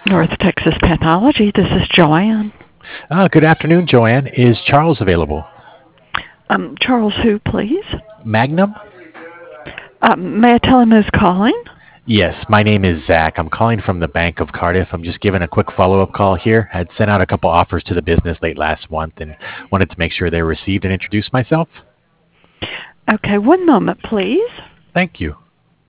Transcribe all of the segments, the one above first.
North Texas Pathology. This is Joanne. Good afternoon, Joanne. Is Charles available? Charles who, please? Magnum? May I tell him who's calling? Yes, my name is Zach. I'm calling from the Bank of Cardiff. I'm just giving a quick follow-up call here. I had sent out a couple offers to the business late last month and wanted to make sure they were received and introduce myself. Okay, one moment, please. Thank you.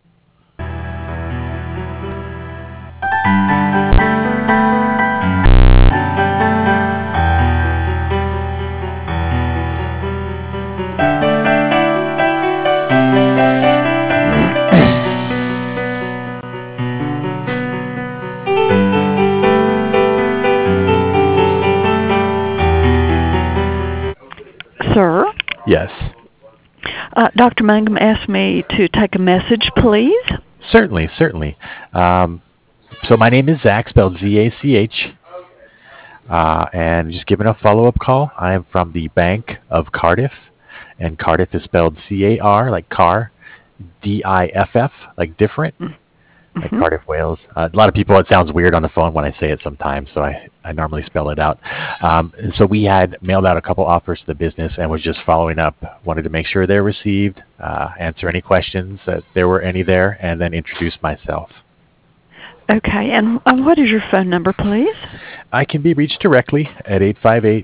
Sir, Yes. Dr. Mangum asked me to take a message, please. Certainly, certainly. So my name is Zach, spelled Z-A-C-H, and just giving a follow-up call. I am from the Bank of Cardiff, and Cardiff is spelled C-A-R, like car, D-I-F-F, like different. Like Mm-hmm. Cardiff, Wales. A lot of people, it sounds weird on the phone when I say it sometimes, so I normally spell it out. So we had mailed out a couple offers to the business and was just following up. Wanted to make sure they're received, answer any questions that there were any there, and then introduce myself. Okay, and what is your phone number, please? I can be reached directly at 858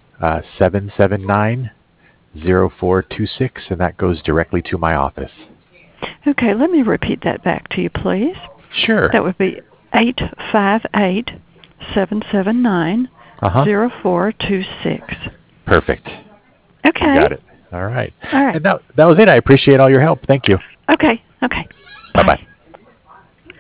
779 0426, and that goes directly to my office. Okay, let me repeat that back to you, please. Sure. That would be 858-779-0426. Uh huh. Perfect. You Okay, got it. All right. all right. And that was it. I appreciate all your help. Thank you. Okay, Bye bye. bye.